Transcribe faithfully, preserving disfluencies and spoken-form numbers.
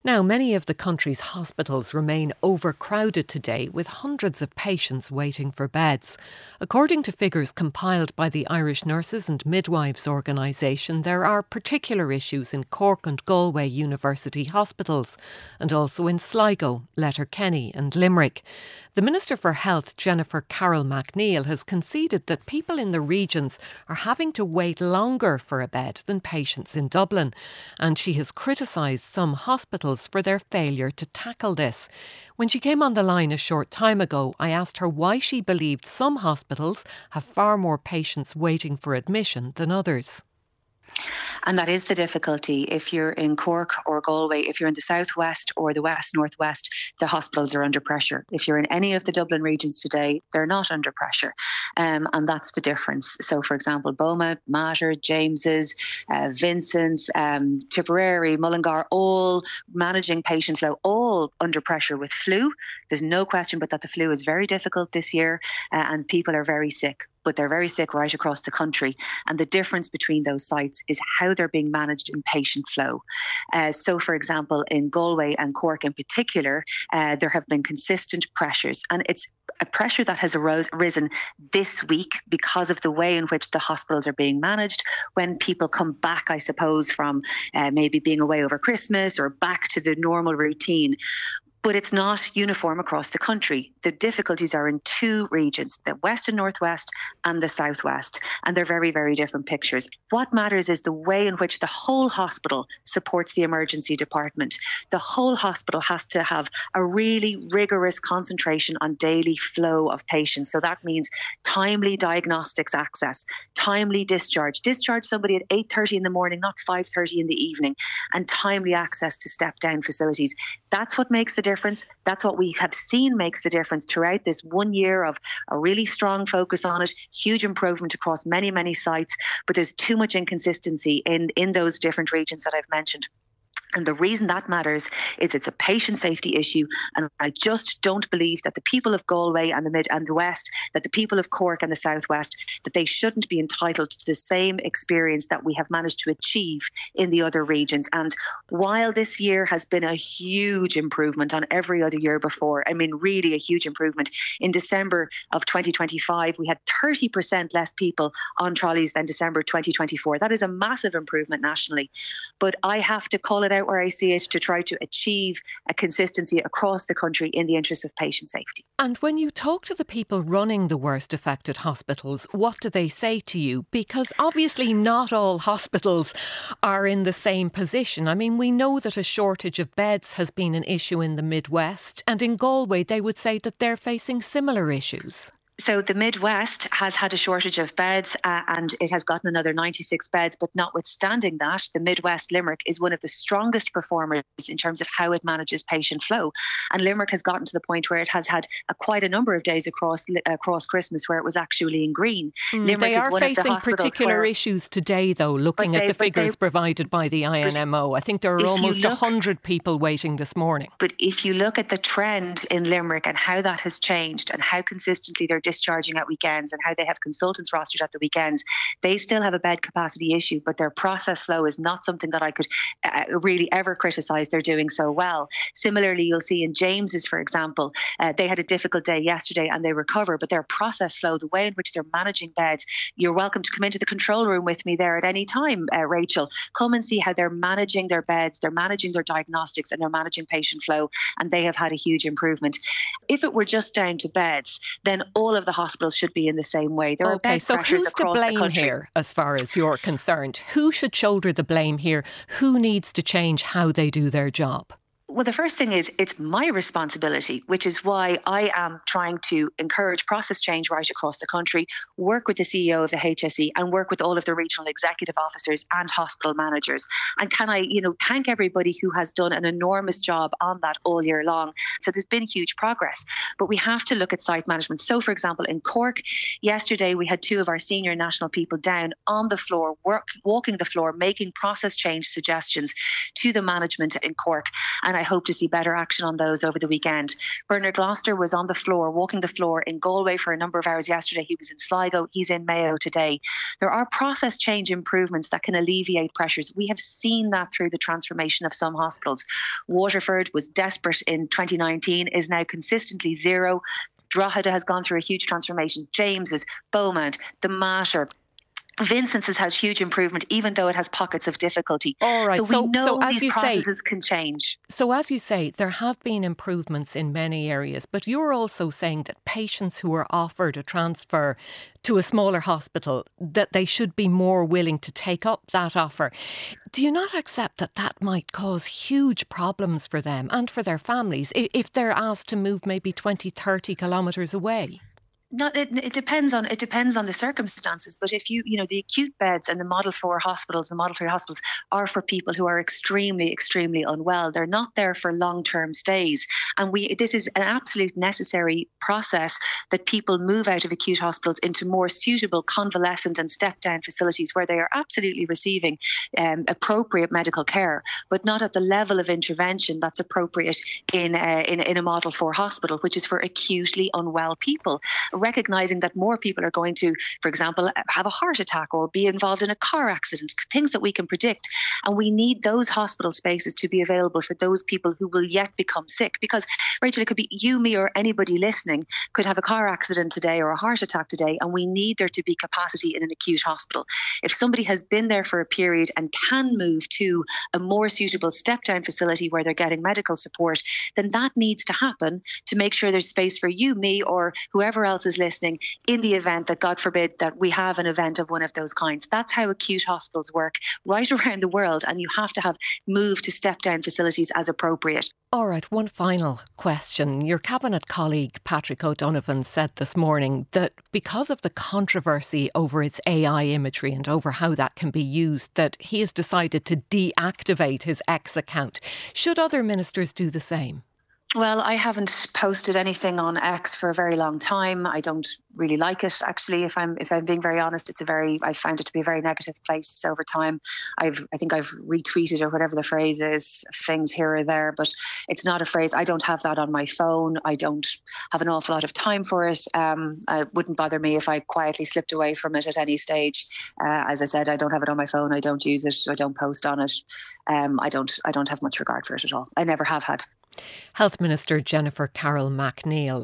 Now, many of the country's hospitals remain overcrowded today, with hundreds of patients waiting for beds. According to figures compiled by the Irish Nurses and Midwives Organisation, there are particular issues in Cork and Galway University hospitals, and also in Sligo, Letterkenny and Limerick. The Minister for Health, Jennifer Carroll MacNeill, has conceded that people in the regions are having to wait longer for a bed than patients in Dublin, and she has criticised some hospitals for their failure to tackle this. When she came on the line a short time ago, I asked her why she believed some hospitals have far more patients waiting for admission than others. And that is the difficulty. If you're in Cork or Galway, if you're in the southwest or the west northwest, the hospitals are under pressure. If you're in any of the Dublin regions today, they're not under pressure. Um, and that's the difference. So, for example, Beaumont, Mater, James's, uh, Vincent's, um, Tipperary, Mullingar, all managing patient flow, all under pressure with flu. There's no question but that the flu is very difficult this year uh, and people are very sick. But they're very sick right across the country. And the difference between those sites is how they're being managed in patient flow. Uh, so, for example, in Galway and Cork in particular, uh, there have been consistent pressures. And it's a pressure that has arose, arisen this week because of the way in which the hospitals are being managed when people come back, I suppose, from uh, maybe being away over Christmas or back to the normal routine. But it's not uniform across the country. The difficulties are in two regions, the west and northwest and the southwest, and they're very, very different pictures. What matters is the way in which the whole hospital supports the emergency department. The whole hospital has to have a really rigorous concentration on daily flow of patients. So that means timely diagnostics access, timely discharge. Discharge somebody at eight thirty in the morning, not five thirty in the evening, and timely access to step-down facilities. That's what makes the difference. That's what we have seen makes the difference throughout this one year of a really strong focus on it, huge improvement across many, many sites, but there's too much inconsistency in, in those different regions that I've mentioned. And the reason that matters is it's a patient safety issue. And I just don't believe that the people of Galway and the Mid and the West, that the people of Cork and the Southwest, that they shouldn't be entitled to the same experience that we have managed to achieve in the other regions. And while this year has been a huge improvement on every other year before, I mean, really a huge improvement. In December of twenty twenty-five, we had thirty percent less people on trolleys than December twenty twenty-four. That is a massive improvement nationally. But I have to call it out where I see it to try to achieve a consistency across the country in the interest of patient safety. And when you talk to the people running the worst affected hospitals, what do they say to you? Because obviously not all hospitals are in the same position. I mean, we know that a shortage of beds has been an issue in the Midwest, and in Galway they would say that they're facing similar issues. So the Midwest has had a shortage of beds uh, and it has gotten another ninety-six beds. But notwithstanding that, the Midwest Limerick is one of the strongest performers in terms of how it manages patient flow. And Limerick has gotten to the point where it has had a, quite a number of days across across Christmas where it was actually in green. Mm, Limerick they is are one facing of the particular where, issues today, though, looking they, at the figures they, provided by the I N M O. I think there are almost look, one hundred people waiting this morning. But if you look at the trend in Limerick and how that has changed and how consistently they're discharging at weekends, and how they have consultants rostered at the weekends, they still have a bed capacity issue, but their process flow is not something that I could uh, really ever criticise. They're doing so well. Similarly, you'll see in James's, for example, uh, they had a difficult day yesterday and they recover, but their process flow, the way in which they're managing beds, you're welcome to come into the control room with me there at any time, uh, Rachel. Come and see how they're managing their beds, they're managing their diagnostics, and they're managing patient flow, and they have had a huge improvement. If it were just down to beds, then all of the hospitals should be in the same way. There okay, are bed so pressures who's to across blame the country. here as far as you're concerned? Who should shoulder the blame here? Who needs to change how they do their job? Well, the first thing is it's my responsibility, which is why I am trying to encourage process change right across the country, work with the C E O of the H S E and work with all of the regional executive officers and hospital managers. And can I, you know, thank everybody who has done an enormous job on that all year long. So there's been huge progress, but we have to look at site management. So, for example, in Cork, yesterday we had two of our senior national people down on the floor, work, walking the floor, making process change suggestions to the management in Cork. And I hope to see better action on those over the weekend. Bernard Gloucester was on the floor, walking the floor in Galway for a number of hours yesterday. He was in Sligo. He's in Mayo today. There are process change improvements that can alleviate pressures. We have seen that through the transformation of some hospitals. Waterford was desperate in twenty nineteen, is now consistently zero. Drogheda has gone through a huge transformation. James's, Beaumont, the Mater, Vincent's has had huge improvement, even though it has pockets of difficulty. All right. So we so, know so as these you processes say, can change. So as you say, there have been improvements in many areas, but you're also saying that patients who are offered a transfer to a smaller hospital, that they should be more willing to take up that offer. Do you not accept that that might cause huge problems for them and for their families if they're asked to move maybe twenty, thirty kilometres away? Not, it, it depends on it depends on the circumstances. But if you you know the acute beds and the Model Four hospitals, the Model Three hospitals are for people who are extremely extremely unwell. They're not there for long term stays, and we this is an absolute necessary process that people move out of acute hospitals into more suitable convalescent and step down facilities where they are absolutely receiving um, appropriate medical care, but not at the level of intervention that's appropriate in a, in, in a Model Four hospital, which is for acutely unwell people. Recognizing that more people are going to, for example, have a heart attack or be involved in a car accident, things that we can predict. And we need those hospital spaces to be available for those people who will yet become sick. Because, Rachel, it could be you, me, or anybody listening could have a car accident today or a heart attack today, and we need there to be capacity in an acute hospital. If somebody has been there for a period and can move to a more suitable step-down facility where they're getting medical support, then that needs to happen to make sure there's space for you, me, or whoever else is listening in the event that, God forbid, that we have an event of one of those kinds. That's how acute hospitals work right around the world, and you have to have moved to step-down facilities as appropriate. All right, one final question. Your Cabinet colleague Patrick O'Donovan said this morning that because of the controversy over its A I imagery and over how that can be used, that he has decided to deactivate his X account. Should other ministers do the same? Well, I haven't posted anything on X for a very long time. I don't really like it, actually. If I'm if I'm being very honest, it's a very I found it to be a very negative place over time. I've I think I've retweeted, or whatever the phrase is, things here or there, but it's not a phrase. I don't have that on my phone. I don't have an awful lot of time for it. Um, it wouldn't bother me if I quietly slipped away from it at any stage. Uh, as I said, I don't have it on my phone. I don't use it. I don't post on it. Um, I don't I don't have much regard for it at all. I never have had. Health Minister Jennifer Carroll MacNeill.